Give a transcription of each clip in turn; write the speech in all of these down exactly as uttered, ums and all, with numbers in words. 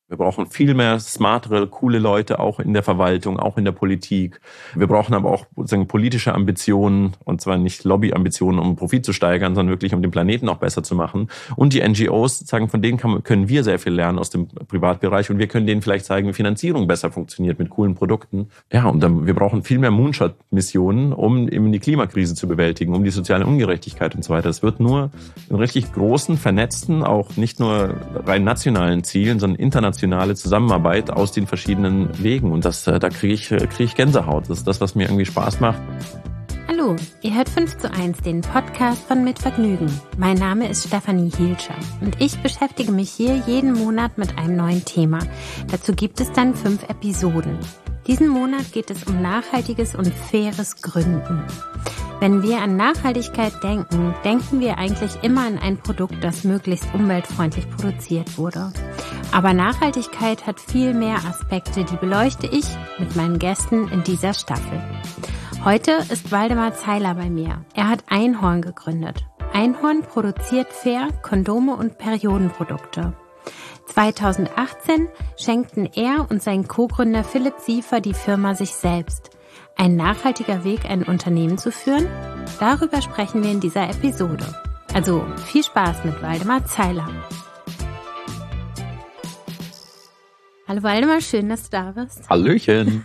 Wir brauchen viel mehr smartere, coole Leute, auch in der Verwaltung, auch in der Politik. Wir brauchen aber auch sozusagen politische Ambitionen, und zwar nicht Lobbyambitionen, um Profit zu steigern, sondern wirklich, um den Planeten auch besser zu machen. Und die N G Os, sozusagen, von denen kann, können wir sehr viel lernen aus dem Privatbereich, und wir können denen vielleicht zeigen, wie Finanzierung besser funktioniert mit coolen Produkten. Ja, und dann, wir brauchen viel mehr Moonshot-Missionen, um eben die Klimakrise zu bewältigen, um die soziale Ungerechtigkeit und so weiter. Es wird nur in richtig großen, vernetzten, auch nicht nur rein nationalen Zielen, sondern internationalen Zusammenarbeit aus den verschiedenen Wegen. Und das, da kriege ich, kriege ich Gänsehaut. Das ist das, was mir irgendwie Spaß macht. Hallo, ihr hört fünf zu eins, den Podcast von Mit Vergnügen. Mein Name ist Stefanie Hielscher und ich beschäftige mich hier jeden Monat mit einem neuen Thema. Dazu gibt es dann fünf Episoden. Diesen Monat geht es um nachhaltiges und faires Gründen. Wenn wir an Nachhaltigkeit denken, denken wir eigentlich immer an ein Produkt, das möglichst umweltfreundlich produziert wurde. Aber Nachhaltigkeit hat viel mehr Aspekte, die beleuchte ich mit meinen Gästen in dieser Staffel. Heute ist Waldemar Zeiler bei mir. Er hat Einhorn gegründet. Einhorn produziert fair Kondome und Periodenprodukte. zweitausendachtzehn schenkten er und sein Co-Gründer Philipp Siefer die Firma sich selbst. Ein nachhaltiger Weg, ein Unternehmen zu führen? Darüber sprechen wir in dieser Episode. Also viel Spaß mit Waldemar Zeiler. Hallo Waldemar, schön, dass du da bist. Hallöchen.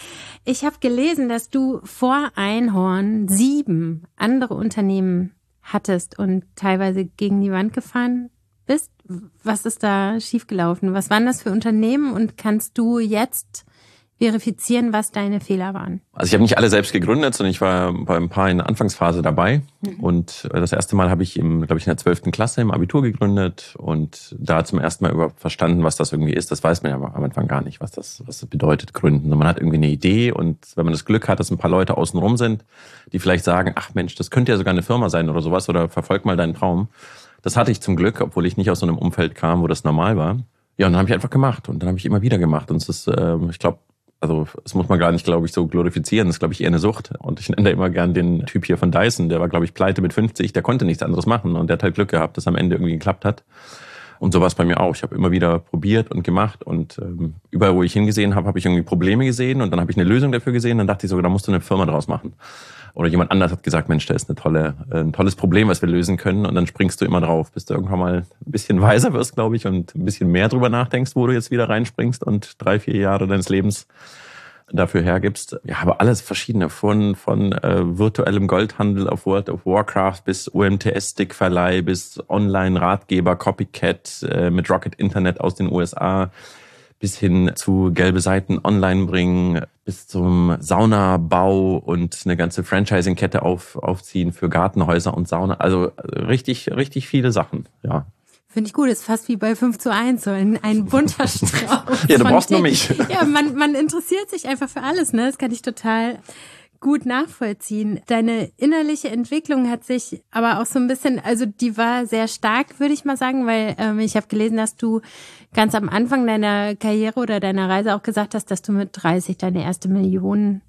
Ich habe gelesen, dass du vor Einhorn sieben andere Unternehmen hattest und teilweise gegen die Wand gefahren bist. Was ist da schiefgelaufen? Was waren das für Unternehmen und kannst du jetzt verifizieren, was deine Fehler waren? Also ich habe nicht alle selbst gegründet, sondern ich war bei ein paar in der Anfangsphase dabei. Mhm. Und das erste Mal habe ich, im, glaube ich, in der zwölften Klasse im Abitur gegründet und da zum ersten Mal überhaupt verstanden, was das irgendwie ist. Das weiß man ja am Anfang gar nicht, was das, was das bedeutet, gründen. Man hat irgendwie eine Idee, und wenn man das Glück hat, dass ein paar Leute außenrum sind, die vielleicht sagen, ach Mensch, das könnte ja sogar eine Firma sein oder sowas, oder verfolg mal deinen Traum. Das hatte ich zum Glück, obwohl ich nicht aus so einem Umfeld kam, wo das normal war. Ja, und dann habe ich einfach gemacht und dann habe ich immer wieder gemacht. Und es ist, äh, ich glaube, Also das muss man gar nicht, glaube ich, so glorifizieren. Das ist, glaube ich, eher eine Sucht. Und ich nenne da immer gern den Typ hier von Dyson. Der war, glaube ich, pleite mit fünfzig. Der konnte nichts anderes machen. Und der hat halt Glück gehabt, dass am Ende irgendwie geklappt hat. Und so war es bei mir auch. Ich habe immer wieder probiert und gemacht. Und ähm, überall, wo ich hingesehen habe, habe ich irgendwie Probleme gesehen. Und dann habe ich eine Lösung dafür gesehen. Dann dachte ich sogar, da musst du eine Firma draus machen. Oder jemand anders hat gesagt, Mensch, da ist eine tolle, äh, ein tolles Problem, was wir lösen können. Und dann springst du immer drauf, bis du irgendwann mal ein bisschen weiser wirst, glaube ich, und ein bisschen mehr drüber nachdenkst, wo du jetzt wieder reinspringst und drei, vier Jahre deines Lebens dafür hergibst. Ja, aber alles verschiedene, von von äh, virtuellem Goldhandel auf World of Warcraft bis U M T S-Stickverleih bis Online-Ratgeber, Copycat äh, mit Rocket Internet aus den U S A bis hin zu gelbe Seiten online bringen, bis zum Saunabau und eine ganze Franchising-Kette auf, aufziehen für Gartenhäuser und Sauna. Also richtig, richtig viele Sachen, ja. Finde ich gut, ist fast wie bei fünf zu eins, so ein, ein bunter Strauß. Ja, du brauchst nur mich. Ja, man, man interessiert sich einfach für alles, ne? Das kann ich total gut nachvollziehen. Deine innerliche Entwicklung hat sich aber auch so ein bisschen, also die war sehr stark, würde ich mal sagen, weil ähm, ich habe gelesen, dass du ganz am Anfang deiner Karriere oder deiner Reise auch gesagt hast, dass du mit dreißig deine erste Million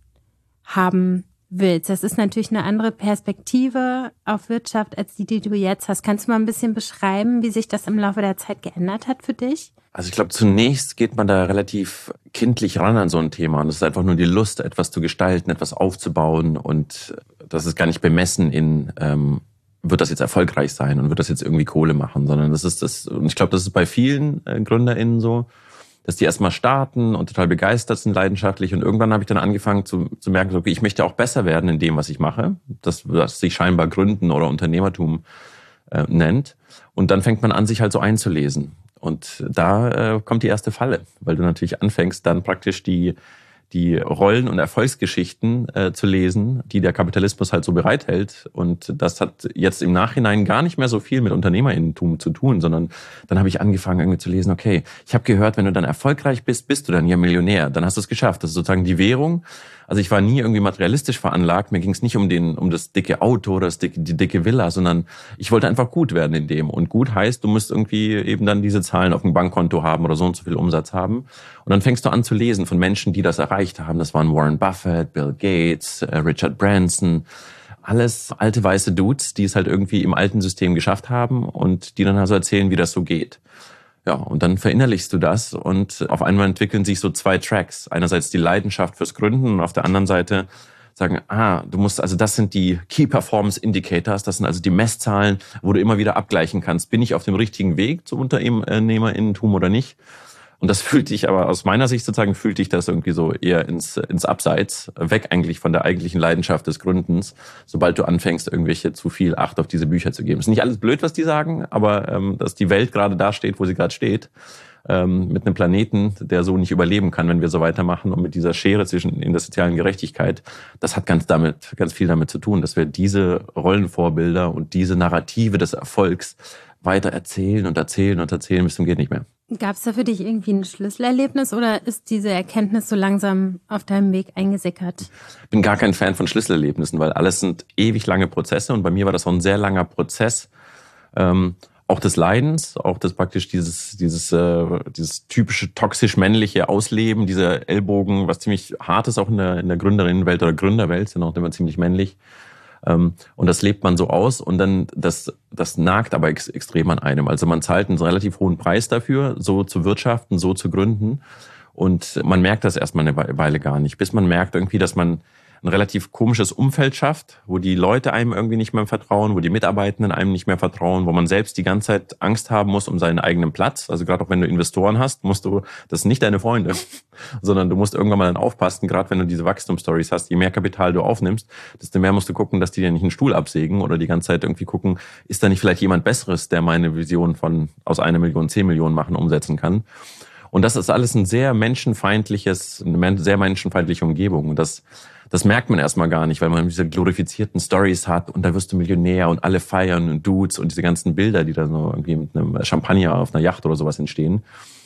haben willst. Das ist natürlich eine andere Perspektive auf Wirtschaft als die, die du jetzt hast. Kannst du mal ein bisschen beschreiben, wie sich das im Laufe der Zeit geändert hat für dich? Also ich glaube, zunächst geht man da relativ kindlich ran an so ein Thema. Und es ist einfach nur die Lust, etwas zu gestalten, etwas aufzubauen. Und das ist gar nicht bemessen in, ähm, wird das jetzt erfolgreich sein und wird das jetzt irgendwie Kohle machen, sondern das ist das, und ich glaube, das ist bei vielen äh, GründerInnen so, dass die erstmal starten und total begeistert sind, leidenschaftlich. Und irgendwann habe ich dann angefangen zu, zu merken, so, okay, ich möchte auch besser werden in dem, was ich mache. Das, was sich scheinbar Gründen oder Unternehmertum äh, nennt. Und dann fängt man an, sich halt so einzulesen. Und da äh, kommt die erste Falle, weil du natürlich anfängst, dann praktisch die die Rollen- und Erfolgsgeschichten äh, zu lesen, die der Kapitalismus halt so bereithält. Und das hat jetzt im Nachhinein gar nicht mehr so viel mit UnternehmerInnentum zu tun, sondern dann habe ich angefangen irgendwie zu lesen, okay, ich habe gehört, wenn du dann erfolgreich bist, bist du dann ja Millionär. Dann hast du es geschafft. Das ist sozusagen die Währung. Also ich war nie irgendwie materialistisch veranlagt. Mir ging es nicht um den um das dicke Auto oder das dicke, die dicke Villa, sondern ich wollte einfach gut werden in dem. Und gut heißt, du musst irgendwie eben dann diese Zahlen auf dem Bankkonto haben oder so und so viel Umsatz haben. Und dann fängst du an zu lesen von Menschen, die das erreicht haben. Das waren Warren Buffett, Bill Gates, Richard Branson. Alles alte weiße Dudes, die es halt irgendwie im alten System geschafft haben und die dann also erzählen, wie das so geht. Ja, und dann verinnerlichst du das und auf einmal entwickeln sich so zwei Tracks. Einerseits die Leidenschaft fürs Gründen und auf der anderen Seite sagen, ah, du musst, also das sind die Key Performance Indicators, das sind also die Messzahlen, wo du immer wieder abgleichen kannst. Bin ich auf dem richtigen Weg zum Unternehmerinnentum oder nicht? Und das fühlt dich aber aus meiner Sicht sozusagen, fühlt dich das irgendwie so eher ins, ins Abseits, weg eigentlich von der eigentlichen Leidenschaft des Gründens, sobald du anfängst, irgendwelche zu viel Acht auf diese Bücher zu geben. Ist nicht alles blöd, was die sagen, aber ähm, dass die Welt gerade da steht, wo sie gerade steht, ähm, mit einem Planeten, der so nicht überleben kann, wenn wir so weitermachen und mit dieser Schere zwischen in der sozialen Gerechtigkeit, das hat ganz damit, ganz viel damit zu tun, dass wir diese Rollenvorbilder und diese Narrative des Erfolgs weiter erzählen und erzählen und erzählen bis zum geht nicht mehr. Gab es da für dich irgendwie ein Schlüsselerlebnis oder ist diese Erkenntnis so langsam auf deinem Weg eingesickert? Ich bin gar kein Fan von Schlüsselerlebnissen, weil alles sind ewig lange Prozesse und bei mir war das auch ein sehr langer Prozess, ähm, auch des Leidens, auch das praktisch dieses dieses äh, dieses typische toxisch-männliche Ausleben, dieser Ellbogen, was ziemlich hart ist auch in der in der Gründerinnenwelt oder Gründerwelt, sind auch immer ziemlich männlich. Und das lebt man so aus und dann, das, das nagt aber ex, extrem an einem. Also man zahlt einen relativ hohen Preis dafür, so zu wirtschaften, so zu gründen. Und man merkt das erstmal eine Weile gar nicht, bis man merkt irgendwie, dass man ein relativ komisches Umfeld schafft, wo die Leute einem irgendwie nicht mehr vertrauen, wo die Mitarbeitenden einem nicht mehr vertrauen, wo man selbst die ganze Zeit Angst haben muss um seinen eigenen Platz. Also gerade auch wenn du Investoren hast, musst du, das sind nicht deine Freunde, sondern du musst irgendwann mal dann aufpassen, gerade wenn du diese Wachstumsstories hast, je mehr Kapital du aufnimmst, desto mehr musst du gucken, dass die dir nicht einen Stuhl absägen oder die ganze Zeit irgendwie gucken, ist da nicht vielleicht jemand Besseres, der meine Vision von aus einer Million zehn Millionen machen umsetzen kann. Und das ist alles ein sehr menschenfeindliches, eine sehr menschenfeindliche Umgebung. Und das Das merkt man erstmal gar nicht, weil man diese glorifizierten Stories hat und da wirst du Millionär und alle feiern und Dudes und diese ganzen Bilder, die da so irgendwie mit einem Champagner auf einer Yacht oder sowas entstehen.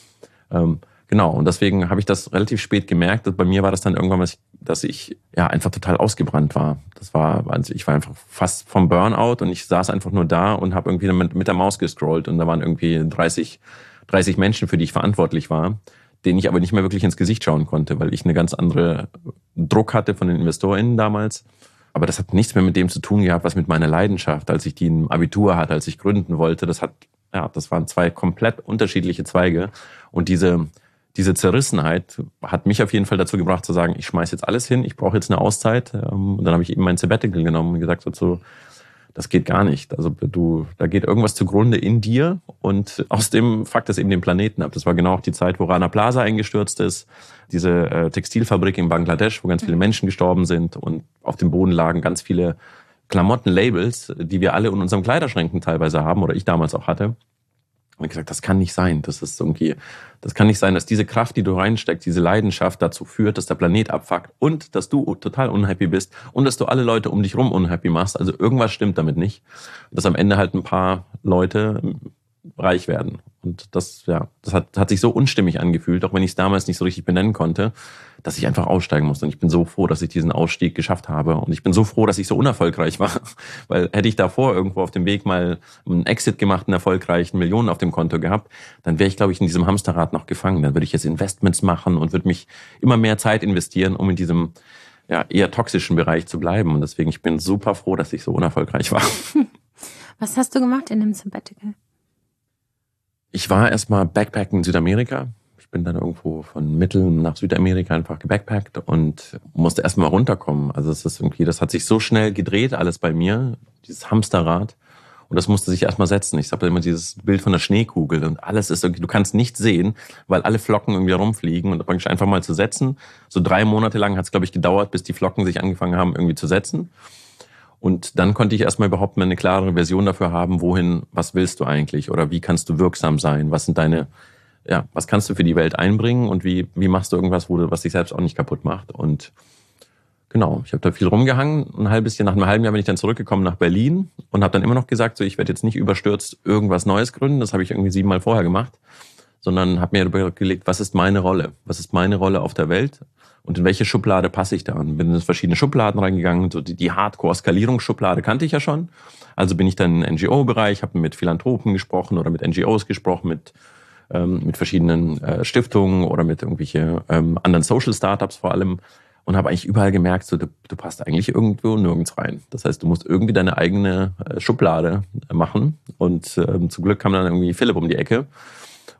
Ähm, genau, und deswegen habe ich das relativ spät gemerkt. Bei mir war das dann irgendwann, dass ich ja einfach total ausgebrannt war. Das war, also ich war einfach fast vom Burnout und ich saß einfach nur da und habe irgendwie mit, mit der Maus gescrollt und da waren irgendwie dreißig, dreißig Menschen, für die ich verantwortlich war, denen ich aber nicht mehr wirklich ins Gesicht schauen konnte, weil ich eine ganz andere Druck hatte von den InvestorInnen damals. Aber das hat nichts mehr mit dem zu tun gehabt, was mit meiner Leidenschaft, als ich die im Abitur hatte, als ich gründen wollte. Das hat, ja, das waren zwei komplett unterschiedliche Zweige. Und diese, diese Zerrissenheit hat mich auf jeden Fall dazu gebracht zu sagen, ich schmeiß jetzt alles hin, ich brauche jetzt eine Auszeit. Und dann habe ich eben mein Sabbatical genommen und gesagt so, das geht gar nicht. Also du, da geht irgendwas zugrunde in dir und aus dem fuckt es eben den Planeten ab. Das war genau auch die Zeit, wo Rana Plaza eingestürzt ist, diese äh, Textilfabrik in Bangladesch, wo ganz viele Menschen gestorben sind und auf dem Boden lagen ganz viele Klamottenlabels, die wir alle in unseren Kleiderschränken teilweise haben oder ich damals auch hatte. Und ich gesagt, das kann nicht sein. Das ist irgendwie, das kann nicht sein, dass diese Kraft, die du reinsteckst, diese Leidenschaft dazu führt, dass der Planet abfuckt und dass du total unhappy bist und dass du alle Leute um dich rum unhappy machst. Also irgendwas stimmt damit nicht. Dass am Ende halt ein paar Leute reich werden. Und das, ja, das hat, hat sich so unstimmig angefühlt, auch wenn ich es damals nicht so richtig benennen konnte, dass ich einfach aussteigen musste. Und ich bin so froh, dass ich diesen Ausstieg geschafft habe. Und ich bin so froh, dass ich so unerfolgreich war. Weil hätte ich davor irgendwo auf dem Weg mal einen Exit gemacht, einen erfolgreichen, Millionen auf dem Konto gehabt, dann wäre ich, glaube ich, in diesem Hamsterrad noch gefangen. Dann würde ich jetzt Investments machen und würde mich immer mehr Zeit investieren, um in diesem ja, eher toxischen Bereich zu bleiben. Und deswegen, ich bin super froh, dass ich so unerfolgreich war. Was hast du gemacht in dem Sabbatical? Ich war erstmal Backpacken in Südamerika. Ich bin dann irgendwo von Mittel nach Südamerika einfach gebackpackt und musste erstmal runterkommen. Also es ist irgendwie, das hat sich so schnell gedreht, alles bei mir, dieses Hamsterrad. Und das musste sich erstmal setzen. Ich habe immer dieses Bild von der Schneekugel und alles ist irgendwie, du kannst nichts sehen, weil alle Flocken irgendwie rumfliegen und praktisch einfach mal zu setzen. So drei Monate lang hat es, glaube ich, gedauert, bis die Flocken sich angefangen haben, irgendwie zu setzen. Und dann konnte ich erstmal überhaupt mal eine klare Version dafür haben, wohin, was willst du eigentlich oder wie kannst du wirksam sein? Was sind deine, ja, was kannst du für die Welt einbringen und wie, wie machst du irgendwas, wo du, was dich selbst auch nicht kaputt macht? Und genau, ich habe da viel rumgehangen. Ein halbes Jahr, nach einem halben Jahr bin ich dann zurückgekommen nach Berlin und habe dann immer noch gesagt, so ich werde jetzt nicht überstürzt irgendwas Neues gründen. Das habe ich irgendwie siebenmal vorher gemacht, sondern habe mir überlegt, was ist meine Rolle? Was ist meine Rolle auf der Welt? Und in welche Schublade passe ich da? Und bin in verschiedene Schubladen reingegangen. So die, die Hardcore-Skalierungsschublade kannte ich ja schon. Also bin ich dann im N G O-Bereich, habe mit Philanthropen gesprochen oder mit N G Os gesprochen, mit ähm, mit verschiedenen äh, Stiftungen oder mit irgendwelche ähm, anderen Social-Startups vor allem. Und habe eigentlich überall gemerkt, so, du, du passt eigentlich irgendwo nirgends rein. Das heißt, du musst irgendwie deine eigene äh, Schublade äh, machen. Und ähm, zum Glück kam dann irgendwie Philipp um die Ecke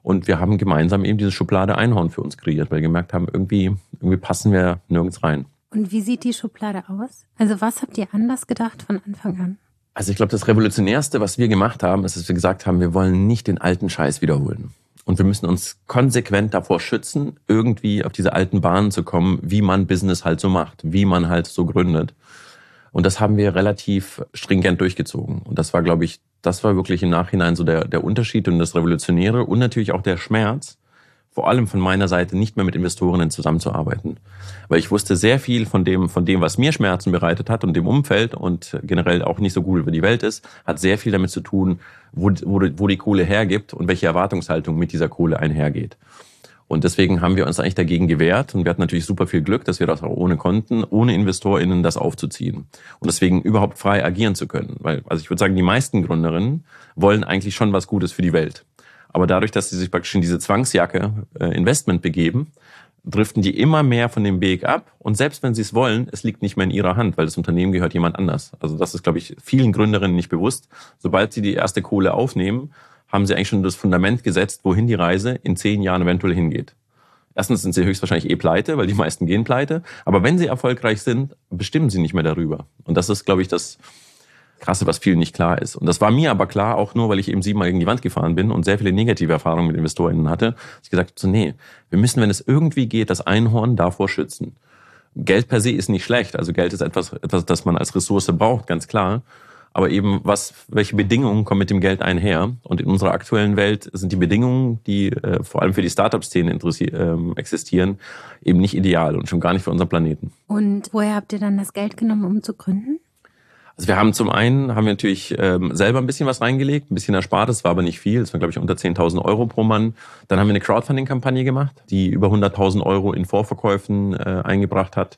Und wir haben gemeinsam eben diese Schublade Einhorn für uns kreiert, weil wir gemerkt haben, irgendwie, irgendwie passen wir nirgends rein. Und wie sieht die Schublade aus? Also was habt ihr anders gedacht von Anfang an? Also ich glaube, das Revolutionärste, was wir gemacht haben, ist, dass wir gesagt haben, wir wollen nicht den alten Scheiß wiederholen. Und wir müssen uns konsequent davor schützen, irgendwie auf diese alten Bahnen zu kommen, wie man Business halt so macht, wie man halt so gründet. Und das haben wir relativ stringent durchgezogen. Und das war, glaube ich, das war wirklich im Nachhinein so der, der Unterschied und das Revolutionäre und natürlich auch der Schmerz, vor allem von meiner Seite nicht mehr mit Investorinnen zusammenzuarbeiten. Weil ich wusste sehr viel von dem, von dem, was mir Schmerzen bereitet hat und dem Umfeld und generell auch nicht so gut über die Welt ist, hat sehr viel damit zu tun, wo, wo, wo die Kohle hergibt und welche Erwartungshaltung mit dieser Kohle einhergeht. Und deswegen haben wir uns eigentlich dagegen gewehrt und wir hatten natürlich super viel Glück, dass wir das auch ohne konnten, ohne InvestorInnen das aufzuziehen. Und deswegen überhaupt frei agieren zu können. Weil, also ich würde sagen, die meisten Gründerinnen wollen eigentlich schon was Gutes für die Welt. Aber dadurch, dass sie sich praktisch in diese Zwangsjacke äh, Investment begeben, driften die immer mehr von dem Weg ab. Und selbst wenn sie es wollen, es liegt nicht mehr in ihrer Hand, weil das Unternehmen gehört jemand anders. Also das ist, glaube ich, vielen Gründerinnen nicht bewusst. Sobald sie die erste Kohle aufnehmen, haben sie eigentlich schon das Fundament gesetzt, wohin die Reise in zehn Jahren eventuell hingeht. Erstens sind sie höchstwahrscheinlich eh pleite, weil die meisten gehen pleite. Aber wenn sie erfolgreich sind, bestimmen sie nicht mehr darüber. Und das ist, glaube ich, das Krasse, was vielen nicht klar ist. Und das war mir aber klar, auch nur, weil ich eben siebenmal gegen die Wand gefahren bin und sehr viele negative Erfahrungen mit InvestorInnen hatte. Dass ich gesagt habe, so, nee, wir müssen, wenn es irgendwie geht, das Einhorn davor schützen. Geld per se ist nicht schlecht. Also Geld ist etwas, etwas, das man als Ressource braucht, ganz klar. Aber eben, was, welche Bedingungen kommen mit dem Geld einher? Und in unserer aktuellen Welt sind die Bedingungen, die äh, vor allem für die Startup-Szene äh, existieren, eben nicht ideal und schon gar nicht für unseren Planeten. Und woher habt ihr dann das Geld genommen, um zu gründen? Also wir haben zum einen, haben wir natürlich ähm, selber ein bisschen was reingelegt, ein bisschen erspart, das war aber nicht viel, das war glaube ich unter zehntausend Euro pro Mann. Dann haben wir eine Crowdfunding-Kampagne gemacht, die über hunderttausend Euro in Vorverkäufen äh, eingebracht hat.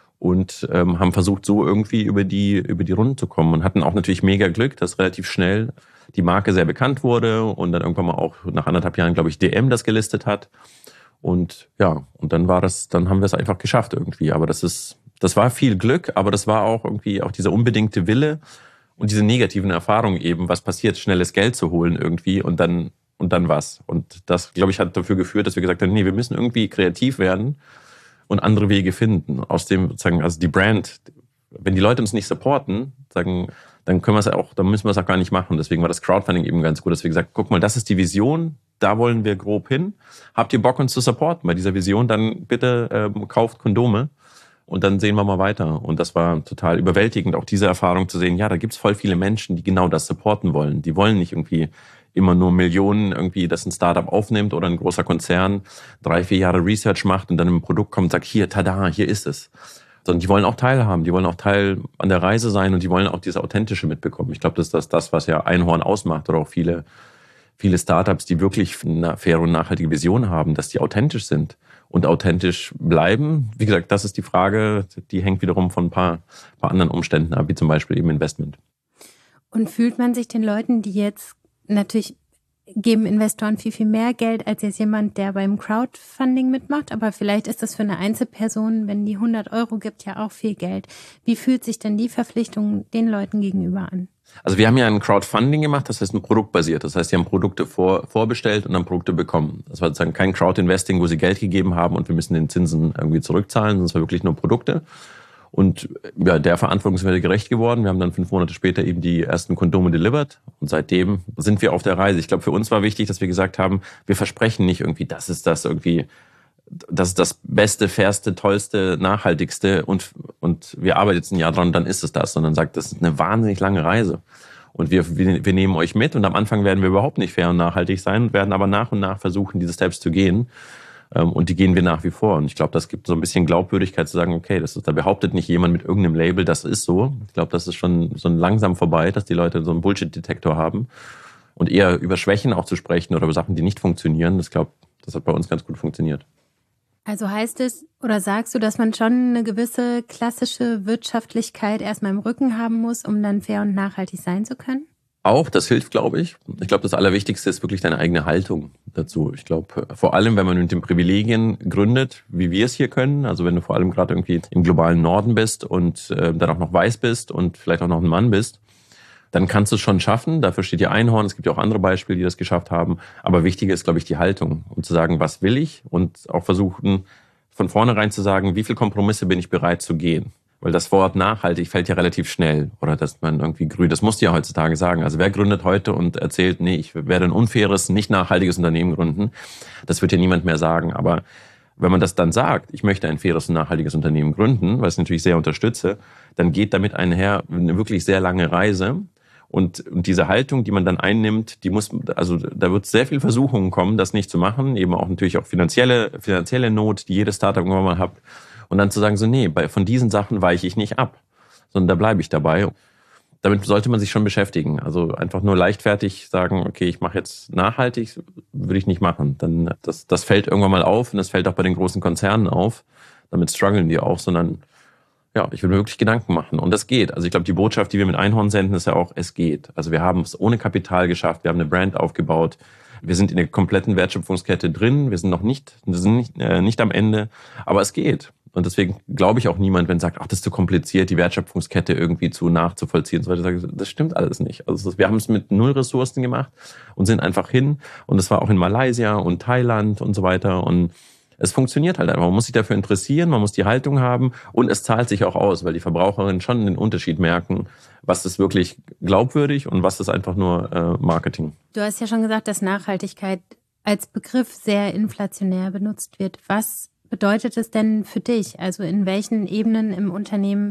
Und ähm, haben versucht, so irgendwie über die über die Runden zu kommen und hatten auch natürlich mega Glück, dass relativ schnell die Marke sehr bekannt wurde und dann irgendwann mal auch nach anderthalb Jahren, glaube ich, D M das gelistet hat. Und ja, und dann war das, dann haben wir es einfach geschafft irgendwie. Aber das ist, das war viel Glück, aber das war auch irgendwie auch dieser unbedingte Wille und diese negativen Erfahrungen eben, was passiert, schnelles Geld zu holen irgendwie und dann und dann was. Und das, glaube ich, hat dafür geführt, dass wir gesagt haben, nee, wir müssen irgendwie kreativ werden und andere Wege finden. Aus dem sozusagen, also die Brand, wenn die Leute uns nicht supporten, sagen, dann können wir es auch, dann müssen wir es auch gar nicht machen. Deswegen war das Crowdfunding eben ganz gut, dass wir gesagt, guck mal, das ist die Vision, da wollen wir grob hin. Habt ihr Bock, uns zu supporten bei dieser Vision? Dann bitte ähm, kauft Kondome und dann sehen wir mal weiter. Und das war total überwältigend, auch diese Erfahrung zu sehen, ja, da gibt's voll viele Menschen, die genau das supporten wollen. Die wollen nicht irgendwie immer nur Millionen irgendwie, dass ein Startup aufnimmt oder ein großer Konzern drei, vier Jahre Research macht und dann ein Produkt kommt und sagt, hier, tada, hier ist es. Sondern die wollen auch teilhaben, die wollen auch Teil an der Reise sein und die wollen auch dieses Authentische mitbekommen. Ich glaube, das ist das, das, was ja Einhorn ausmacht oder auch viele, viele Startups, die wirklich eine faire und nachhaltige Vision haben, dass die authentisch sind und authentisch bleiben. Wie gesagt, das ist die Frage, die hängt wiederum von ein paar, paar anderen Umständen ab, wie zum Beispiel eben Investment. Und fühlt man sich den Leuten, die jetzt natürlich geben Investoren viel, viel mehr Geld als jetzt jemand, der beim Crowdfunding mitmacht. Aber vielleicht ist das für eine Einzelperson, wenn die hundert Euro gibt, ja auch viel Geld. Wie fühlt sich denn die Verpflichtung den Leuten gegenüber an? Also wir haben ja ein Crowdfunding gemacht, das heißt ein produktbasiert. Das heißt, die haben Produkte vor, vorbestellt und dann Produkte bekommen. Das war sozusagen kein Crowdinvesting, wo sie Geld gegeben haben und wir müssen den Zinsen irgendwie zurückzahlen, sondern es war wirklich nur Produkte. Und ja, der Verantwortung sind wir gerecht geworden. Wir haben dann fünf Monate später eben die ersten Kondome delivered. Und seitdem sind wir auf der Reise. Ich glaube, für uns war wichtig, dass wir gesagt haben, wir versprechen nicht irgendwie, das ist das irgendwie, das ist das Beste, Fairste, Tollste, Nachhaltigste und, und wir arbeiten jetzt ein Jahr dran, dann ist es das. Sondern sagt, das ist eine wahnsinnig lange Reise. Und wir, wir, wir nehmen euch mit und am Anfang werden wir überhaupt nicht fair und nachhaltig sein und werden aber nach und nach versuchen, diese Steps zu gehen. Und die gehen wir nach wie vor. Und ich glaube, das gibt so ein bisschen Glaubwürdigkeit zu sagen, okay, das ist, da behauptet nicht jemand mit irgendeinem Label, das ist so. Ich glaube, das ist schon so langsam vorbei, dass die Leute so einen Bullshit-Detektor haben. Und eher über Schwächen auch zu sprechen oder über Sachen, die nicht funktionieren. Das glaube, das hat bei uns ganz gut funktioniert. Also heißt es, oder sagst du, dass man schon eine gewisse klassische Wirtschaftlichkeit erstmal im Rücken haben muss, um dann fair und nachhaltig sein zu können? Auch, das hilft, glaube ich. Ich glaube, das Allerwichtigste ist wirklich deine eigene Haltung dazu. Ich glaube, vor allem, wenn man mit den Privilegien gründet, wie wir es hier können, also wenn du vor allem gerade irgendwie im globalen Norden bist und äh, dann auch noch weiß bist und vielleicht auch noch ein Mann bist, dann kannst du es schon schaffen. Dafür steht ja Einhorn. Es gibt ja auch andere Beispiele, die das geschafft haben. Aber wichtiger ist, glaube ich, die Haltung. Um zu sagen, was will ich? Und auch versuchen, von vornherein zu sagen, wie viele Kompromisse bin ich bereit zu gehen? Weil das Wort nachhaltig fällt ja relativ schnell. Oder dass man irgendwie grün, das musst du ja heutzutage sagen. Also wer gründet heute und erzählt, nee, ich werde ein unfaires, nicht nachhaltiges Unternehmen gründen? Das wird ja niemand mehr sagen. Aber wenn man das dann sagt, ich möchte ein faires und nachhaltiges Unternehmen gründen, was ich natürlich sehr unterstütze, dann geht damit einher eine wirklich sehr lange Reise. Und, und diese Haltung, die man dann einnimmt, die muss, also da wird sehr viel Versuchungen kommen, das nicht zu machen. Eben auch natürlich auch finanzielle, finanzielle Not, die jedes Startup irgendwann mal hat. Und dann zu sagen, so nee, bei, von diesen Sachen weiche ich nicht ab, sondern da bleibe ich dabei. Damit sollte man sich schon beschäftigen. Also einfach nur leichtfertig sagen, okay, ich mache jetzt nachhaltig, würde ich nicht machen. Dann das, das fällt irgendwann mal auf und das fällt auch bei den großen Konzernen auf. Damit strugglen die auch, sondern ja, ich würde mir wirklich Gedanken machen. Und das geht. Also ich glaube, die Botschaft, die wir mit Einhorn senden, ist ja auch, es geht. Also wir haben es ohne Kapital geschafft, wir haben eine Brand aufgebaut. Wir sind in der kompletten Wertschöpfungskette drin. Wir sind noch nicht, wir sind nicht, äh, nicht am Ende, aber es geht. Und deswegen glaube ich auch niemand, wenn sagt, ach, das ist zu kompliziert, die Wertschöpfungskette irgendwie zu nachzuvollziehen. So weiter. Das stimmt alles nicht. Also wir haben es mit null Ressourcen gemacht und sind einfach hin. Und es war auch in Malaysia und Thailand und so weiter. Und es funktioniert halt einfach. Man muss sich dafür interessieren, man muss die Haltung haben und es zahlt sich auch aus, weil die Verbraucherinnen schon den Unterschied merken, was ist wirklich glaubwürdig und was ist einfach nur äh, Marketing. Du hast ja schon gesagt, dass Nachhaltigkeit als Begriff sehr inflationär benutzt wird. Was bedeutet es denn für dich? Also in welchen Ebenen im Unternehmen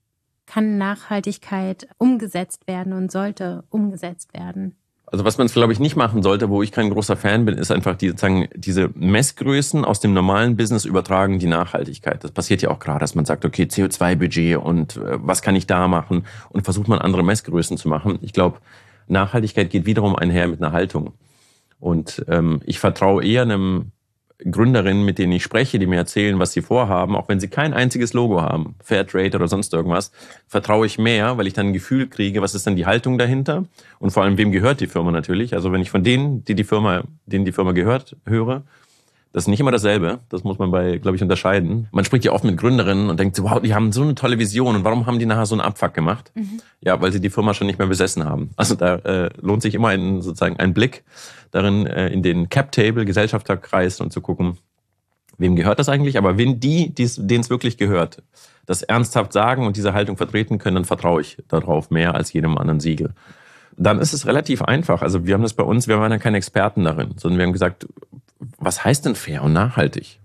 kann Nachhaltigkeit umgesetzt werden und sollte umgesetzt werden? Also was man, glaube ich, nicht machen sollte, wo ich kein großer Fan bin, ist einfach die, sozusagen, diese Messgrößen aus dem normalen Business übertragen, die Nachhaltigkeit. Das passiert ja auch gerade, dass man sagt, okay, C O zwei Budget und äh, was kann ich da machen? Und versucht man andere Messgrößen zu machen. Ich glaube, Nachhaltigkeit geht wiederum einher mit einer Haltung. Und ähm, ich vertraue eher einem Gründerinnen, mit denen ich spreche, die mir erzählen, was sie vorhaben, auch wenn sie kein einziges Logo haben, Fairtrade oder sonst irgendwas, vertraue ich mehr, weil ich dann ein Gefühl kriege, was ist denn die Haltung dahinter und vor allem, wem gehört die Firma natürlich. Also wenn ich von denen, die die Firma, denen die Firma gehört, höre, das ist nicht immer dasselbe. Das muss man bei, glaube ich, unterscheiden. Man spricht ja oft mit Gründerinnen und denkt so, wow, die haben so eine tolle Vision und warum haben die nachher so einen Abfuck gemacht? Mhm. Ja, weil sie die Firma schon nicht mehr besessen haben. Also da äh, lohnt sich immer ein, sozusagen ein Blick darin, äh, in den Cap-Table, Gesellschafterkreis und zu gucken, wem gehört das eigentlich? Aber wenn die, denen es wirklich gehört, das ernsthaft sagen und diese Haltung vertreten können, dann vertraue ich darauf mehr als jedem anderen Siegel. Dann ist es relativ einfach. Also wir haben das bei uns, wir waren ja keine Experten darin, sondern wir haben gesagt, was heißt denn fair und nachhaltig?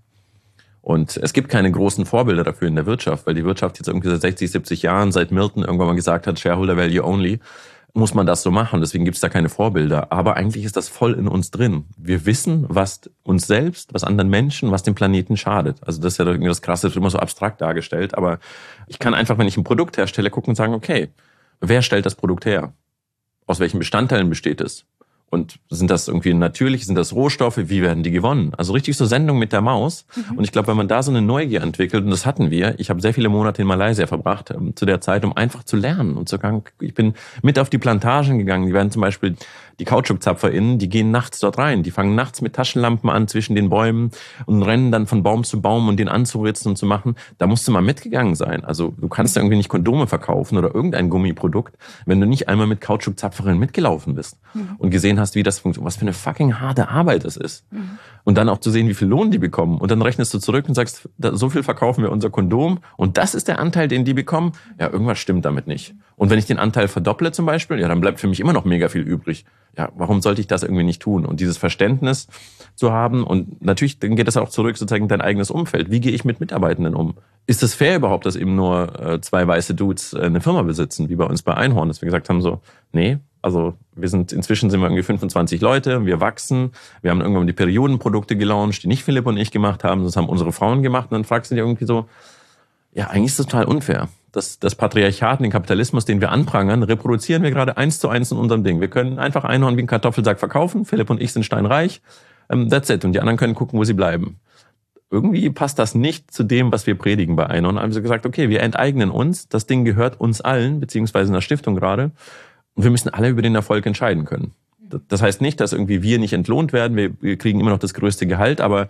Und es gibt keine großen Vorbilder dafür in der Wirtschaft, weil die Wirtschaft jetzt irgendwie seit sechzig, siebzig Jahren, seit Milton irgendwann mal gesagt hat, Shareholder Value Only, muss man das so machen. Deswegen gibt es da keine Vorbilder. Aber eigentlich ist das voll in uns drin. Wir wissen, was uns selbst, was anderen Menschen, was dem Planeten schadet. Also das ist ja irgendwie das Krasse, das wird immer so abstrakt dargestellt. Aber ich kann einfach, wenn ich ein Produkt herstelle, gucken und sagen, okay, wer stellt das Produkt her? Aus welchen Bestandteilen besteht es? Und sind das irgendwie natürlich, sind das Rohstoffe, wie werden die gewonnen? Also richtig so Sendung mit der Maus. Mhm. Und ich glaube, wenn man da so eine Neugier entwickelt, und das hatten wir, ich habe sehr viele Monate in Malaysia verbracht, ähm, zu der Zeit, um einfach zu lernen. Und zu sagen, ich bin mit auf die Plantagen gegangen, die werden zum Beispiel, die KautschukzapferInnen, die gehen nachts dort rein, die fangen nachts mit Taschenlampen an zwischen den Bäumen und rennen dann von Baum zu Baum und den anzuritzen und zu machen. Da musst du mal mitgegangen sein. Also du kannst irgendwie nicht Kondome verkaufen oder irgendein Gummiprodukt, wenn du nicht einmal mit Kautschukzapferinnen mitgelaufen bist mhm. und gesehen hast, wie das funktioniert, was für eine fucking harte Arbeit das ist. Mhm. Und dann auch zu sehen, wie viel Lohn die bekommen. Und dann rechnest du zurück und sagst, so viel verkaufen wir unser Kondom und das ist der Anteil, den die bekommen. Ja, irgendwas stimmt damit nicht. Und wenn ich den Anteil verdopple zum Beispiel, ja, dann bleibt für mich immer noch mega viel übrig. Ja, warum sollte ich das irgendwie nicht tun? Und dieses Verständnis zu haben und natürlich, dann geht das auch zurück sozusagen in dein eigenes Umfeld. Wie gehe ich mit Mitarbeitenden um? Ist es fair überhaupt, dass eben nur äh, zwei weiße Dudes äh, eine Firma besitzen, wie bei uns bei Einhorn, dass wir gesagt haben so, nee, also wir sind, inzwischen sind wir irgendwie fünfundzwanzig Leute, wir wachsen, wir haben irgendwann die Periodenprodukte gelauncht, die nicht Philipp und ich gemacht haben, das haben unsere Frauen gemacht und dann fragst du dir irgendwie so, ja, eigentlich ist das total unfair. Das, das Patriarchat, den Kapitalismus, den wir anprangern, reproduzieren wir gerade eins zu eins in unserem Ding. Wir können einfach Einhorn wie einen Kartoffelsack verkaufen, Philipp und ich sind steinreich, um, that's it. Und die anderen können gucken, wo sie bleiben. Irgendwie passt das nicht zu dem, was wir predigen bei Einhorn. Da haben sie gesagt, okay, wir enteignen uns, das Ding gehört uns allen, beziehungsweise einer Stiftung gerade, und wir müssen alle über den Erfolg entscheiden können. Das heißt nicht, dass irgendwie wir nicht entlohnt werden, wir, wir kriegen immer noch das größte Gehalt, aber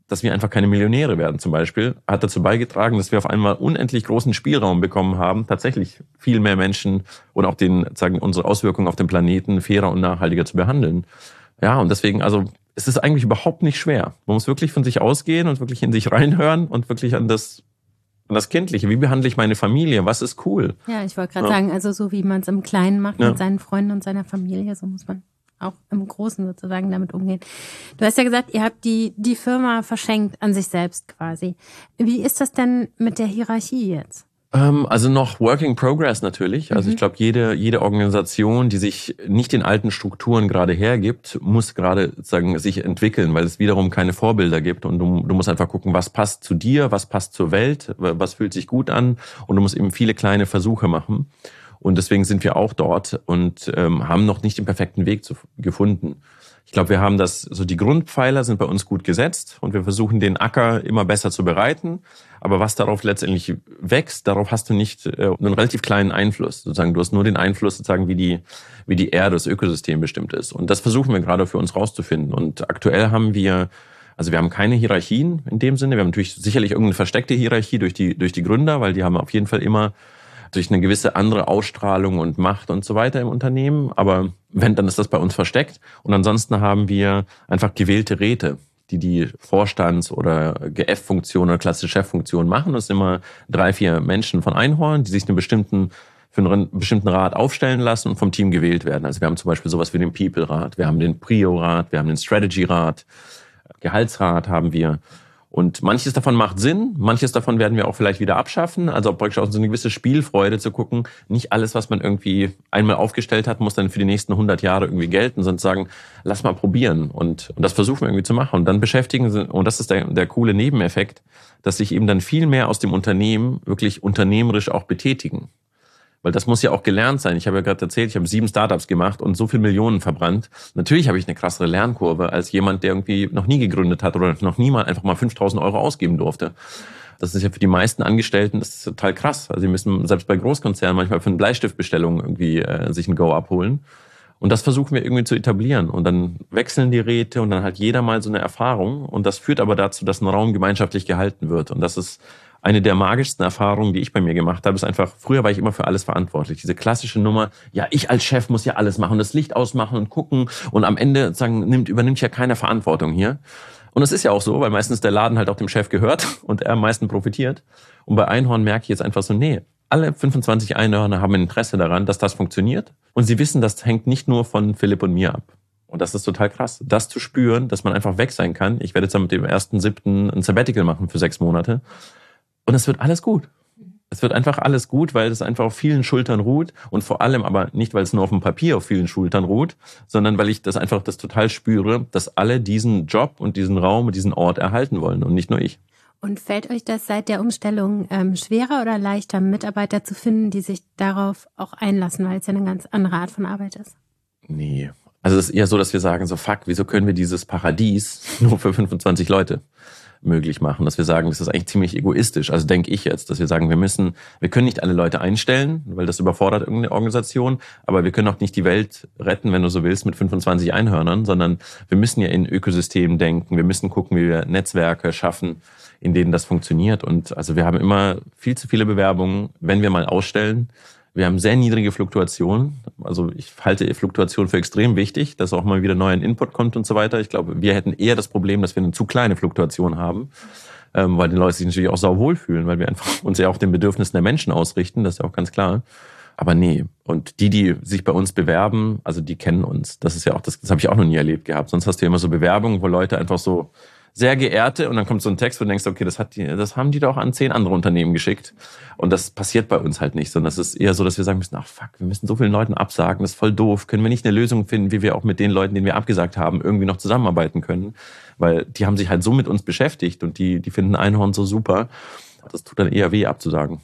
dass wir einfach keine Millionäre werden zum Beispiel, hat dazu beigetragen, dass wir auf einmal unendlich großen Spielraum bekommen haben, tatsächlich viel mehr Menschen und auch den, sagen, unsere Auswirkungen auf den Planeten fairer und nachhaltiger zu behandeln. Ja, und deswegen, also es ist eigentlich überhaupt nicht schwer. Man muss wirklich von sich ausgehen und wirklich in sich reinhören und wirklich an das, an das Kindliche. Wie behandle ich meine Familie? Was ist cool? Ja, ich wollte gerade ja. sagen, also so wie man es im Kleinen macht ja. mit seinen Freunden und seiner Familie, so muss man auch im Großen sozusagen damit umgehen. Du hast ja gesagt, ihr habt die, die Firma verschenkt an sich selbst quasi. Wie ist das denn mit der Hierarchie jetzt? Ähm, also noch Work in Progress natürlich. Also mhm. ich glaube, jede, jede Organisation, die sich nicht den alten Strukturen gerade hergibt, muss gerade sagen, sich entwickeln, weil es wiederum keine Vorbilder gibt. Und du, du musst einfach gucken, was passt zu dir, was passt zur Welt, was fühlt sich gut an. Und du musst eben viele kleine Versuche machen. Und deswegen sind wir auch dort und ähm, haben noch nicht den perfekten Weg zu, gefunden. Ich glaube, wir haben das, so die Grundpfeiler sind bei uns gut gesetzt und wir versuchen den Acker immer besser zu bereiten. Aber was darauf letztendlich wächst, darauf hast du nicht äh, einen relativ kleinen Einfluss. Sozusagen, du hast nur den Einfluss, sozusagen, wie die, wie die Erde, das Ökosystem bestimmt ist. Und das versuchen wir gerade für uns rauszufinden. Und aktuell haben wir, also wir haben keine Hierarchien in dem Sinne. Wir haben natürlich sicherlich irgendeine versteckte Hierarchie durch die, durch die Gründer, weil die haben auf jeden Fall immer durch eine gewisse andere Ausstrahlung und Macht und so weiter im Unternehmen. Aber wenn, dann ist das bei uns versteckt. Und ansonsten haben wir einfach gewählte Räte, die die Vorstands- oder G F-Funktion oder klassische Cheffunktion machen. Das sind immer drei, vier Menschen von Einhorn, die sich einen bestimmten, für einen bestimmten Rat aufstellen lassen und vom Team gewählt werden. Also wir haben zum Beispiel sowas wie den People-Rat, wir haben den Prio-Rat, wir haben den Strategy-Rat, Gehaltsrat haben wir. Und manches davon macht Sinn, manches davon werden wir auch vielleicht wieder abschaffen. Also praktisch auch so eine gewisse Spielfreude zu gucken. Nicht alles, was man irgendwie einmal aufgestellt hat, muss dann für die nächsten hundert Jahre irgendwie gelten, sondern sagen, lass mal probieren. Und, und das versuchen wir irgendwie zu machen. Und dann beschäftigen sie, und das ist der, der coole Nebeneffekt, dass sich eben dann viel mehr aus dem Unternehmen wirklich unternehmerisch auch betätigen. Weil das muss ja auch gelernt sein. Ich habe ja gerade erzählt, ich habe sieben Startups gemacht und so viel Millionen verbrannt. Natürlich habe ich eine krassere Lernkurve als jemand, der irgendwie noch nie gegründet hat oder noch nie mal einfach mal fünftausend Euro ausgeben durfte. Das ist ja für die meisten Angestellten, das ist total krass. Also sie müssen selbst bei Großkonzernen manchmal für eine Bleistiftbestellung irgendwie äh, sich ein Go abholen. Und das versuchen wir irgendwie zu etablieren. Und dann wechseln die Räte und dann hat jeder mal so eine Erfahrung. Und das führt aber dazu, dass ein Raum gemeinschaftlich gehalten wird. Und das ist eine der magischsten Erfahrungen, die ich bei mir gemacht habe, ist einfach, früher war ich immer für alles verantwortlich. Diese klassische Nummer, ja, ich als Chef muss ja alles machen, das Licht ausmachen und gucken und am Ende sagen, nimmt, übernimmt ja keine Verantwortung hier. Und es ist ja auch so, weil meistens der Laden halt auch dem Chef gehört und er am meisten profitiert. Und bei Einhorn merke ich jetzt einfach so, nee, alle fünfundzwanzig Einhörner haben ein Interesse daran, dass das funktioniert. Und sie wissen, das hängt nicht nur von Philipp und mir ab. Und das ist total krass, das zu spüren, dass man einfach weg sein kann. Ich werde jetzt dann mit dem ersten siebten ein Sabbatical machen für sechs Monate. Und es wird alles gut. Es wird einfach alles gut, weil es einfach auf vielen Schultern ruht und vor allem aber nicht, weil es nur auf dem Papier auf vielen Schultern ruht, sondern weil ich das einfach das total spüre, dass alle diesen Job und diesen Raum und diesen Ort erhalten wollen und nicht nur ich. Und fällt euch das seit der Umstellung ähm, schwerer oder leichter, Mitarbeiter zu finden, die sich darauf auch einlassen, weil es ja eine ganz andere Art von Arbeit ist? Nee. Also es ist eher so, dass wir sagen, so fuck, wieso können wir dieses Paradies nur für fünfundzwanzig Leute möglich machen, dass wir sagen, das ist eigentlich ziemlich egoistisch, also denke ich jetzt, dass wir sagen, wir müssen, wir können nicht alle Leute einstellen, weil das überfordert irgendeine Organisation, aber wir können auch nicht die Welt retten, wenn du so willst, mit fünfundzwanzig Einhörnern, sondern wir müssen ja in Ökosystemen denken, wir müssen gucken, wie wir Netzwerke schaffen, in denen das funktioniert und also wir haben immer viel zu viele Bewerbungen, wenn wir mal ausstellen. Wir haben sehr niedrige Fluktuation. Also ich halte Fluktuation für extrem wichtig, dass auch mal wieder neuer Input kommt und so weiter. Ich glaube, wir hätten eher das Problem, dass wir eine zu kleine Fluktuation haben, ähm, weil die Leute sich natürlich auch sau wohlfühlen, weil wir einfach uns ja auch den Bedürfnissen der Menschen ausrichten. Das ist ja auch ganz klar. Aber nee. Und die, die sich bei uns bewerben, also die kennen uns. Das ist ja auch, das, das habe ich auch noch nie erlebt gehabt. Sonst hast du ja immer so Bewerbungen, wo Leute einfach so sehr geehrte, und dann kommt so ein Text, wo du denkst, okay, das hat die, das haben die doch an zehn andere Unternehmen geschickt. Und das passiert bei uns halt nicht, sondern das ist eher so, dass wir sagen müssen, ach fuck, wir müssen so vielen Leuten absagen, das ist voll doof. Können wir nicht eine Lösung finden, wie wir auch mit den Leuten, denen wir abgesagt haben, irgendwie noch zusammenarbeiten können? Weil die haben sich halt so mit uns beschäftigt und die, die finden Einhorn so super. Das tut dann eher weh, abzusagen.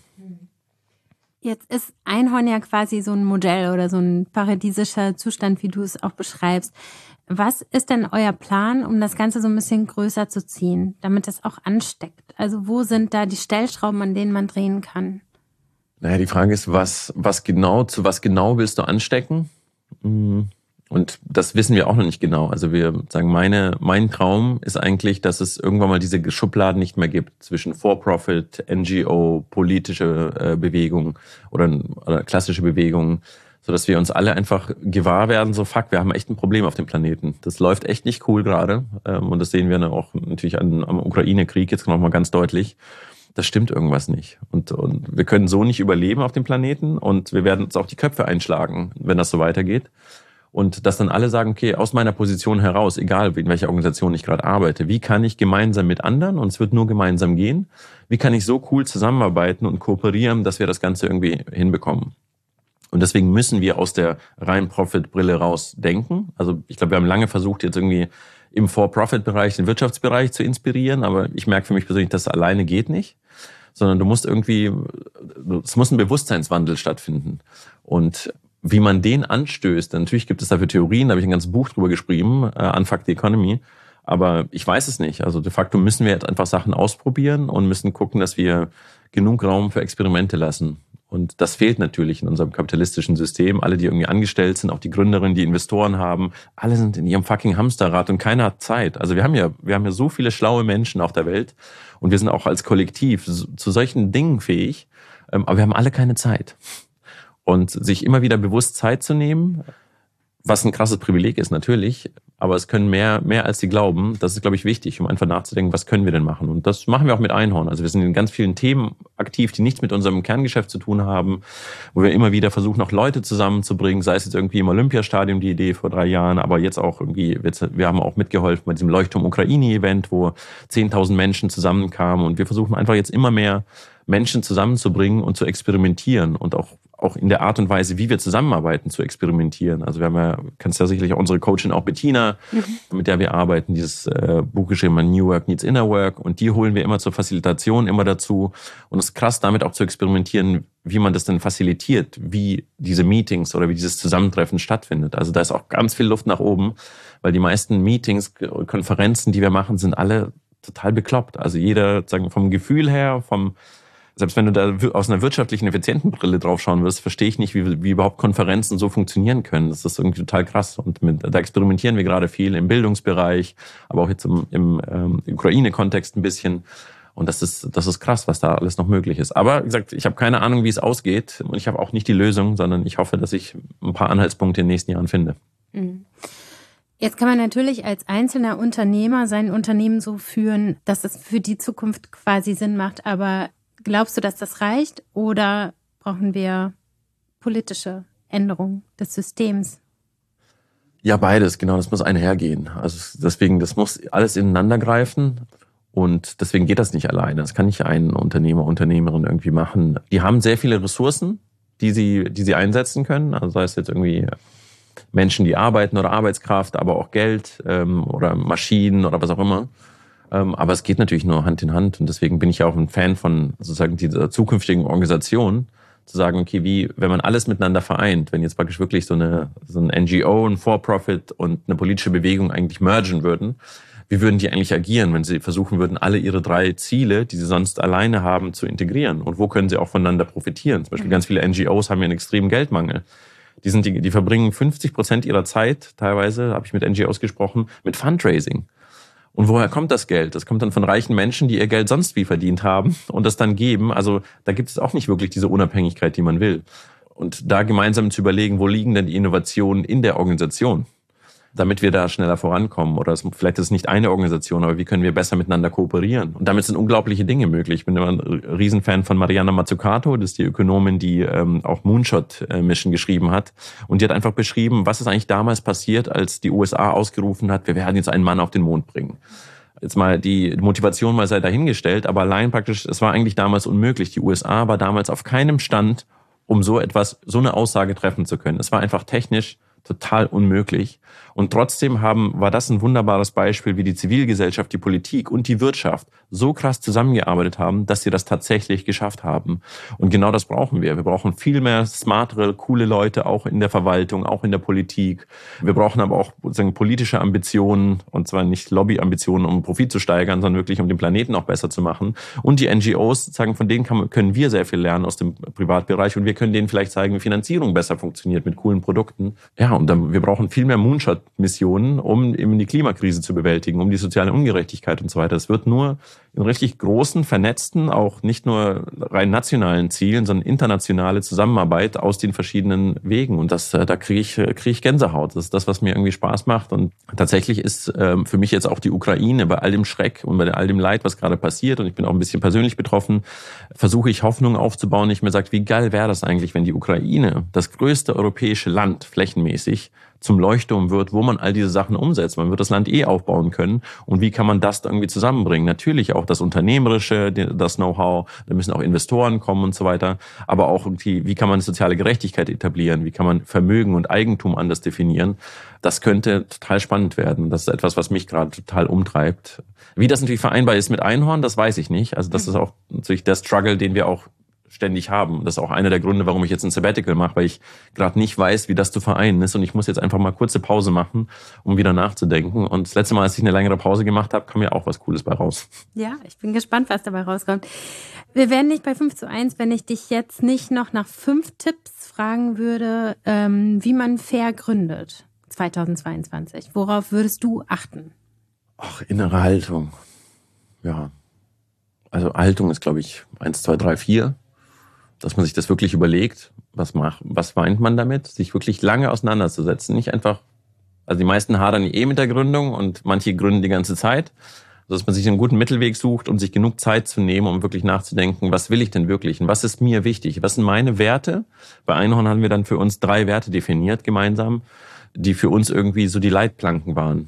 Jetzt ist Einhorn ja quasi so ein Modell oder so ein paradiesischer Zustand, wie du es auch beschreibst. Was ist denn euer Plan, um das Ganze so ein bisschen größer zu ziehen, damit das auch ansteckt? Also wo sind da die Stellschrauben, an denen man drehen kann? Naja, die Frage ist, was, was genau, zu was genau willst du anstecken? Und das wissen wir auch noch nicht genau. Also wir sagen, meine, mein Traum ist eigentlich, dass es irgendwann mal diese Schubladen nicht mehr gibt zwischen For-Profit, N G O, politische äh, Bewegung oder, oder klassische Bewegungen, sodass wir uns alle einfach gewahr werden, so fuck, wir haben echt ein Problem auf dem Planeten. Das läuft echt nicht cool gerade. Ähm, und das sehen wir dann auch natürlich an, am Ukraine-Krieg jetzt noch mal ganz deutlich. Das stimmt irgendwas nicht. Und, und wir können so nicht überleben auf dem Planeten und wir werden uns auch die Köpfe einschlagen, wenn das so weitergeht. Und dass dann alle sagen, okay, aus meiner Position heraus, egal in welcher Organisation ich gerade arbeite, wie kann ich gemeinsam mit anderen, und es wird nur gemeinsam gehen, wie kann ich so cool zusammenarbeiten und kooperieren, dass wir das Ganze irgendwie hinbekommen. Und deswegen müssen wir aus der reinen Profit-Brille raus denken. Also ich glaube, wir haben lange versucht, jetzt irgendwie im For-Profit-Bereich, den Wirtschaftsbereich zu inspirieren, aber ich merke für mich persönlich, das alleine geht nicht, sondern du musst irgendwie, es muss ein Bewusstseinswandel stattfinden. Und wie man den anstößt, natürlich gibt es dafür Theorien, da habe ich ein ganzes Buch drüber geschrieben, uh, Unfuck the Economy, aber ich weiß es nicht. Also de facto müssen wir jetzt einfach Sachen ausprobieren und müssen gucken, dass wir genug Raum für Experimente lassen. Und das fehlt natürlich in unserem kapitalistischen System. Alle, die irgendwie angestellt sind, auch die Gründerinnen, die Investoren haben, alle sind in ihrem fucking Hamsterrad und keiner hat Zeit. Also wir haben ja, wir haben ja so viele schlaue Menschen auf der Welt und wir sind auch als Kollektiv zu solchen Dingen fähig, aber wir haben alle keine Zeit. Und sich immer wieder bewusst Zeit zu nehmen, was ein krasses Privileg ist natürlich, aber es können mehr mehr als sie glauben. Das ist, glaube ich, wichtig, um einfach nachzudenken, was können wir denn machen? Und das machen wir auch mit Einhorn. Also wir sind in ganz vielen Themen aktiv, die nichts mit unserem Kerngeschäft zu tun haben, wo wir immer wieder versuchen, auch Leute zusammenzubringen, sei es jetzt irgendwie im Olympiastadion die Idee vor drei Jahren, aber jetzt auch irgendwie, wir haben auch mitgeholfen bei diesem Leuchtturm-Ukraine-Event, wo zehntausend Menschen zusammenkamen und wir versuchen einfach jetzt immer mehr Menschen zusammenzubringen und zu experimentieren und auch auch in der Art und Weise, wie wir zusammenarbeiten, zu experimentieren. Also wir haben ja, kennst ja sicherlich auch unsere Coachin auch Bettina, mhm. mit der wir arbeiten, dieses äh, Buch geschrieben, New Work Needs Inner Work, und die holen wir immer zur Facilitation immer dazu. Und es ist krass, damit auch zu experimentieren, wie man das denn facilitiert, wie diese Meetings oder wie dieses Zusammentreffen stattfindet. Also da ist auch ganz viel Luft nach oben, weil die meisten Meetings, Konferenzen, die wir machen, sind alle total bekloppt. Also jeder, sagen vom Gefühl her, vom Selbst wenn du da aus einer wirtschaftlichen, effizienten Brille draufschauen wirst, verstehe ich nicht, wie, wie überhaupt Konferenzen so funktionieren können. Das ist irgendwie total krass. Und mit, da experimentieren wir gerade viel im Bildungsbereich, aber auch jetzt im, im ähm, Ukraine-Kontext ein bisschen. Und das ist, das ist krass, was da alles noch möglich ist. Aber wie gesagt, ich habe keine Ahnung, wie es ausgeht. Und ich habe auch nicht die Lösung, sondern ich hoffe, dass ich ein paar Anhaltspunkte in den nächsten Jahren finde. Mhm. Jetzt kann man natürlich als einzelner Unternehmer sein Unternehmen so führen, dass es für die Zukunft quasi Sinn macht. Aber glaubst du, dass das reicht, oder brauchen wir politische Änderungen des Systems? Ja, beides, genau, das muss einhergehen. Also deswegen, das muss alles ineinander greifen und deswegen geht das nicht alleine. Das kann nicht ein Unternehmer, Unternehmerin irgendwie machen. Die haben sehr viele Ressourcen, die sie, die sie einsetzen können. Also sei es jetzt irgendwie Menschen, die arbeiten oder Arbeitskraft, aber auch Geld ähm, oder Maschinen oder was auch immer. Aber es geht natürlich nur Hand in Hand und deswegen bin ich ja auch ein Fan von sozusagen dieser zukünftigen Organisation, zu sagen, okay, wie, wenn man alles miteinander vereint, wenn jetzt praktisch wirklich so eine so ein N G O, ein For-Profit und eine politische Bewegung eigentlich mergen würden, wie würden die eigentlich agieren, wenn sie versuchen würden, alle ihre drei Ziele, die sie sonst alleine haben, zu integrieren? Und wo können sie auch voneinander profitieren? Zum Beispiel ganz viele N G Os haben ja einen extremen Geldmangel. Die sind die, die verbringen fünfzig Prozent ihrer Zeit, teilweise, habe ich mit N G Os gesprochen, mit Fundraising. Und woher kommt das Geld? Das kommt dann von reichen Menschen, die ihr Geld sonst wie verdient haben und das dann geben. Also da gibt es auch nicht wirklich diese Unabhängigkeit, die man will. Und da gemeinsam zu überlegen, wo liegen denn die Innovationen in der Organisation, damit wir da schneller vorankommen. Oder es, vielleicht ist es nicht eine Organisation, aber wie können wir besser miteinander kooperieren? Und damit sind unglaubliche Dinge möglich. Ich bin immer ein Riesenfan von Mariana Mazzucato, das ist die Ökonomin, die ähm, auch Moonshot Mission geschrieben hat. Und die hat einfach beschrieben, was ist eigentlich damals passiert, als die U S A ausgerufen hat, wir werden jetzt einen Mann auf den Mond bringen. Jetzt mal die Motivation mal sei dahingestellt, aber allein praktisch, es war eigentlich damals unmöglich. Die U S A war damals auf keinem Stand, um so etwas, so eine Aussage treffen zu können. Es war einfach technisch total unmöglich. Und trotzdem haben, war das ein wunderbares Beispiel, wie die Zivilgesellschaft, die Politik und die Wirtschaft so krass zusammengearbeitet haben, dass sie das tatsächlich geschafft haben. Und genau das brauchen wir. Wir brauchen viel mehr smartere, coole Leute, auch in der Verwaltung, auch in der Politik. Wir brauchen aber auch sozusagen politische Ambitionen, und zwar nicht Lobbyambitionen, um Profit zu steigern, sondern wirklich, um den Planeten auch besser zu machen. Und die N G Os, sagen, von denen kann, können wir sehr viel lernen aus dem Privatbereich, und wir können denen vielleicht zeigen, wie Finanzierung besser funktioniert mit coolen Produkten. Ja, ja, und dann, wir brauchen viel mehr Moonshot-Missionen, um eben die Klimakrise zu bewältigen, um die soziale Ungerechtigkeit und so weiter. Es wird nur in richtig großen, vernetzten, auch nicht nur rein nationalen Zielen, sondern internationale Zusammenarbeit aus den verschiedenen Wegen. Und das, da kriege ich, kriege ich Gänsehaut. Das ist das, was mir irgendwie Spaß macht. Und tatsächlich ist ähm, für mich jetzt auch die Ukraine bei all dem Schreck und bei all dem Leid, was gerade passiert, und ich bin auch ein bisschen persönlich betroffen, versuche ich Hoffnung aufzubauen. Ich mir sage, wie geil wäre das eigentlich, wenn die Ukraine, das größte europäische Land, flächenmäßig, zum Leuchtturm wird, wo man all diese Sachen umsetzt. Man wird das Land eh aufbauen können. Und wie kann man das irgendwie zusammenbringen? Natürlich auch das Unternehmerische, das Know-how, da müssen auch Investoren kommen und so weiter. Aber auch irgendwie, wie kann man soziale Gerechtigkeit etablieren? Wie kann man Vermögen und Eigentum anders definieren? Das könnte total spannend werden. Das ist etwas, was mich gerade total umtreibt. Wie das natürlich vereinbar ist mit Einhorn, das weiß ich nicht. Also das ist auch natürlich der Struggle, den wir auch ständig haben. Das ist auch einer der Gründe, warum ich jetzt ein Sabbatical mache, weil ich gerade nicht weiß, wie das zu vereinen ist, und ich muss jetzt einfach mal kurze Pause machen, um wieder nachzudenken. Und das letzte Mal, als ich eine längere Pause gemacht habe, kam ja auch was Cooles bei raus. Ja, ich bin gespannt, was dabei rauskommt. Wir wären nicht bei fünf zu eins, wenn ich dich jetzt nicht noch nach fünf Tipps fragen würde, ähm, wie man fair gründet zweitausendzweiundzwanzig. Worauf würdest du achten? Ach, innere Haltung. Ja. Also Haltung ist, glaube ich, eins, zwei, drei, vier. Dass man sich das wirklich überlegt, was macht, was meint man damit, sich wirklich lange auseinanderzusetzen. Nicht einfach, also die meisten hadern eh mit der Gründung und manche gründen die ganze Zeit. Also dass man sich einen guten Mittelweg sucht und sich genug Zeit zu nehmen, um wirklich nachzudenken, was will ich denn wirklich und was ist mir wichtig, was sind meine Werte. Bei Einhorn haben wir dann für uns drei Werte definiert gemeinsam, die für uns irgendwie so die Leitplanken waren.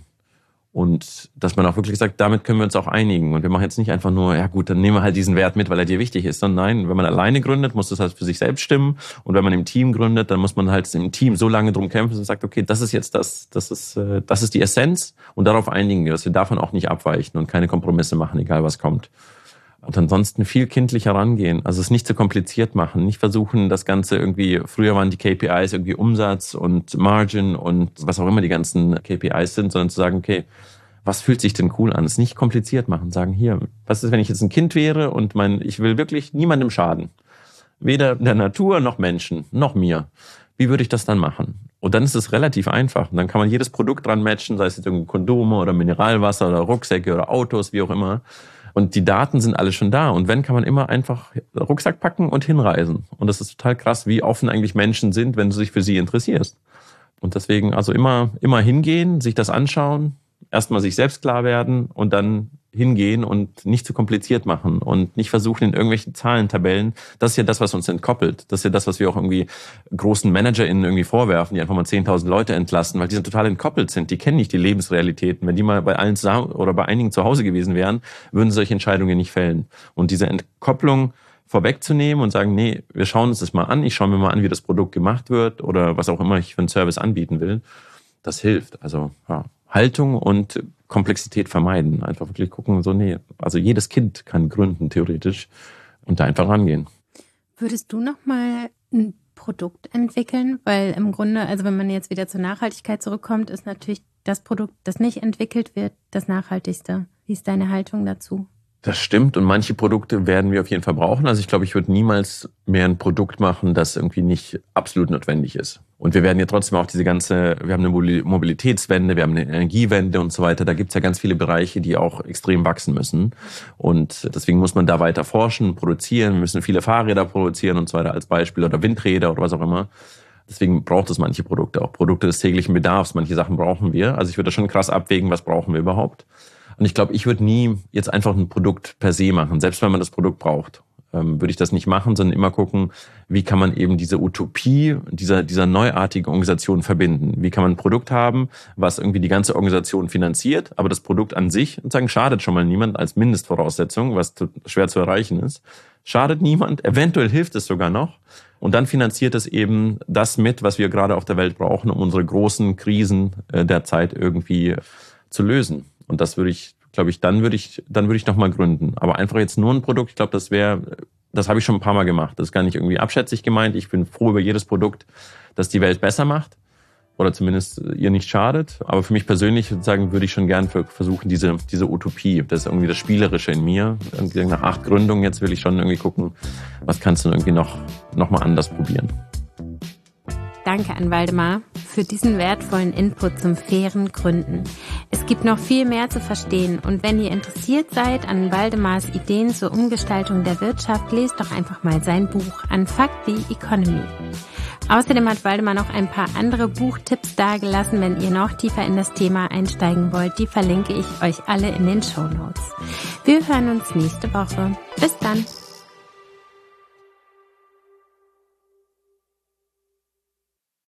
Und dass man auch wirklich sagt, damit können wir uns auch einigen. Und wir machen jetzt nicht einfach nur, ja gut, dann nehmen wir halt diesen Wert mit, weil er dir wichtig ist. Sondern nein, wenn man alleine gründet, muss das halt für sich selbst stimmen. Und wenn man im Team gründet, dann muss man halt im Team so lange drum kämpfen und sagt, okay, das ist jetzt das, das ist, das ist die Essenz. Und darauf einigen wir, dass wir davon auch nicht abweichen und keine Kompromisse machen, egal was kommt. Und ansonsten viel kindlicher rangehen. Also es nicht zu kompliziert machen. Nicht versuchen, das Ganze irgendwie, früher waren die K P Is irgendwie Umsatz und Margin und was auch immer die ganzen K P Is sind, sondern zu sagen, okay, was fühlt sich denn cool an? Es nicht kompliziert machen. Sagen, hier, was ist, wenn ich jetzt ein Kind wäre und mein, ich will wirklich niemandem schaden. Weder der Natur noch Menschen, noch mir. Wie würde ich das dann machen? Und dann ist es relativ einfach. Und dann kann man jedes Produkt dran matchen, sei es jetzt irgendwie Kondome oder Mineralwasser oder Rucksäcke oder Autos, wie auch immer. Und die Daten sind alle schon da. Und wenn, kann man immer einfach Rucksack packen und hinreisen. Und das ist total krass, wie offen eigentlich Menschen sind, wenn du dich für sie interessierst. Und deswegen also immer, immer hingehen, sich das anschauen, erstmal sich selbst klar werden und dann hingehen und nicht zu kompliziert machen und nicht versuchen in irgendwelchen Zahlentabellen. Das ist ja das, was uns entkoppelt. Das ist ja das, was wir auch irgendwie großen ManagerInnen irgendwie vorwerfen, die einfach mal zehntausend Leute entlassen, weil die sind total entkoppelt sind. Die kennen nicht die Lebensrealitäten. Wenn die mal bei allen zusammen oder bei einigen zu Hause gewesen wären, würden sie solche Entscheidungen nicht fällen. Und diese Entkopplung vorwegzunehmen und sagen, nee, wir schauen uns das mal an. Ich schaue mir mal an, wie das Produkt gemacht wird oder was auch immer ich für einen Service anbieten will. Das hilft. Also, ja. Haltung und Komplexität vermeiden. Einfach wirklich gucken, so nee, also jedes Kind kann gründen, theoretisch, und da einfach rangehen. Würdest du noch mal ein Produkt entwickeln? Weil im Grunde, also wenn man jetzt wieder zur Nachhaltigkeit zurückkommt, ist natürlich das Produkt, das nicht entwickelt wird, das nachhaltigste. Wie ist deine Haltung dazu? Das stimmt, und manche Produkte werden wir auf jeden Fall brauchen. Also ich glaube, ich würde niemals mehr ein Produkt machen, das irgendwie nicht absolut notwendig ist. Und wir werden ja trotzdem auch diese ganze, wir haben eine Mobilitätswende, wir haben eine Energiewende und so weiter. Da gibt es ja ganz viele Bereiche, die auch extrem wachsen müssen. Und deswegen muss man da weiter forschen, produzieren. Wir müssen viele Fahrräder produzieren und so weiter als Beispiel oder Windräder oder was auch immer. Deswegen braucht es manche Produkte, auch Produkte des täglichen Bedarfs. Manche Sachen brauchen wir. Also ich würde da schon krass abwägen, was brauchen wir überhaupt. Und ich glaube, ich würde nie jetzt einfach ein Produkt per se machen, selbst wenn man das Produkt braucht. Ähm, würde ich das nicht machen, sondern immer gucken, wie kann man eben diese Utopie dieser, dieser neuartigen Organisation verbinden. Wie kann man ein Produkt haben, was irgendwie die ganze Organisation finanziert, aber das Produkt an sich, sozusagen, schadet schon mal niemand als Mindestvoraussetzung, was schwer zu erreichen ist. Schadet niemand, eventuell hilft es sogar noch. Und dann finanziert es eben das mit, was wir gerade auf der Welt brauchen, um unsere großen Krisen der Zeit irgendwie zu lösen. Und das würde ich, glaube ich, dann würde ich, dann würde ich nochmal gründen. Aber einfach jetzt nur ein Produkt, ich glaube, das wäre, das habe ich schon ein paar Mal gemacht. Das ist gar nicht irgendwie abschätzig gemeint. Ich bin froh über jedes Produkt, das die Welt besser macht oder zumindest ihr nicht schadet. Aber für mich persönlich sozusagen würde ich schon gern versuchen, diese, diese Utopie, das ist irgendwie das Spielerische in mir. Irgendwie nach acht Gründungen jetzt will ich schon irgendwie gucken, was kannst du irgendwie noch, noch mal anders probieren. Danke an Waldemar für diesen wertvollen Input zum fairen Gründen. Es gibt noch viel mehr zu verstehen und wenn ihr interessiert seid an Waldemars Ideen zur Umgestaltung der Wirtschaft, lest doch einfach mal sein Buch Unfuck the Economy. Außerdem hat Waldemar noch ein paar andere Buchtipps dargelassen, wenn ihr noch tiefer in das Thema einsteigen wollt. Die verlinke ich euch alle in den Shownotes. Wir hören uns nächste Woche. Bis dann!